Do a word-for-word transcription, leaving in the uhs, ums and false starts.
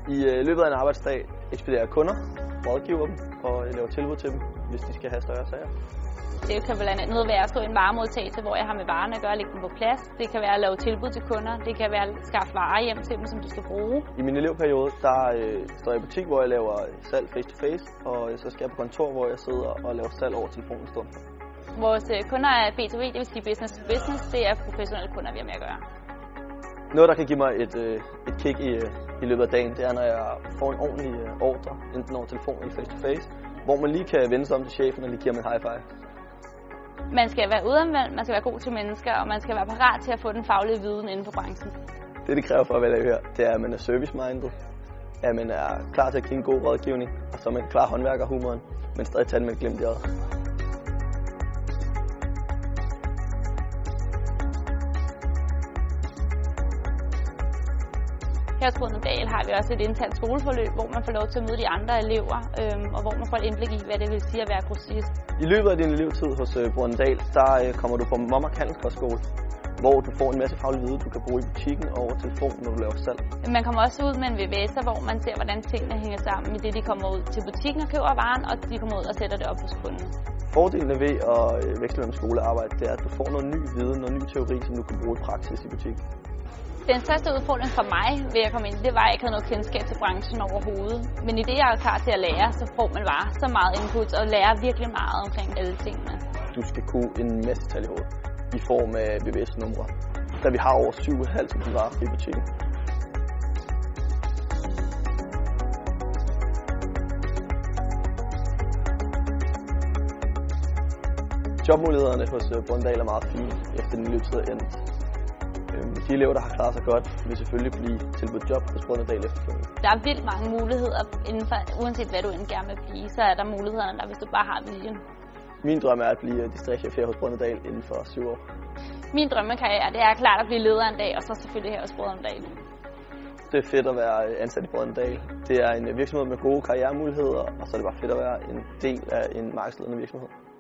I øh, løbet af en arbejdsdag ekspederer jeg kunder, rådgiver dem og laver tilbud til dem, hvis de skal have større sager. Det kan blandt andet være at stå i en varemodtagelse, hvor jeg har med varerne at gøre, lægge dem på plads. Det kan være at lave tilbud til kunder. Det kan være at skaffe varer hjem til dem, som de skal bruge. I min elevperiode, der øh, står jeg i butik, hvor jeg laver salg face-to-face, og så skal jeg på kontor, hvor jeg sidder og laver salg over telefonen stund. Vores kunder er B to B, det vil sige business to business. Det er professionelle kunder, vi har med at gøre. Noget, der kan give mig et, øh, et kick i, i løbet af dagen, det er, når jeg får en ordentlig øh, ordre, enten over telefon eller face-to-face, hvor man lige kan vende sig om til chefen og lige giver mig en high five. Man skal være udadvendt, man skal være god til mennesker, og man skal være parat til at få den faglige viden inden for branchen. Det, det kræver for at være her, det er, at man er service-minded, at man er klar til at give en god rådgivning, og så er man klar håndværkerhumoren, men stadig tage den med glimt i øjet. Her hos Brødrene har vi også et internt skoleforløb, hvor man får lov til at møde de andre elever, øhm, og hvor man får et indblik i, hvad det vil sige at være grossist. I løbet af din elevtid hos øh, Brødrene, der øh, kommer du på Mommark Handelskostskole, hvor du får en masse faglig viden, du kan bruge i butikken og over telefonen, når du laver salg. Man kommer også ud med en V V S'er, hvor man ser, hvordan tingene hænger sammen i det, de kommer ud til butikken og køber varen, og de kommer ud og sætter det op hos kunden. Fordelene ved at øh, veksle mellem skolearbejde, det er, at du får noget ny viden og ny teori, som du kan bruge i praksis i butikken. Den største udfordring for mig ved at komme ind, det var, at jeg ikke havde noget kendskab til branchen overhovedet. Men i det, jeg er klar til at lære, så får man bare så meget input og lærer virkelig meget omkring alle tingene. Du skal kunne en masse tal i hovedet i form af V V S-numre, da vi har over syv tusind fem hundrede varer i butikken. Jobmulighederne hos Brøndal er meget fine efter den løbetid er endt. De elever, der har klaret sig godt, vil selvfølgelig blive tilbudt job hos Brøndal efterfølgende. Der er vildt mange muligheder indenfor, uanset hvad du end gerne vil blive, så er der mulighederne der, hvis du bare har viljen. Min drøm er at blive distriktschef her hos Brøndal inden for syv år. Min drømmekarriere, det er klart at blive leder en dag, og så selvfølgelig her hos Brøndal. Det er fedt at være ansat i Brøndal. Det er en virksomhed med gode karrieremuligheder, og så er det bare fedt at være en del af en markedsledende virksomhed.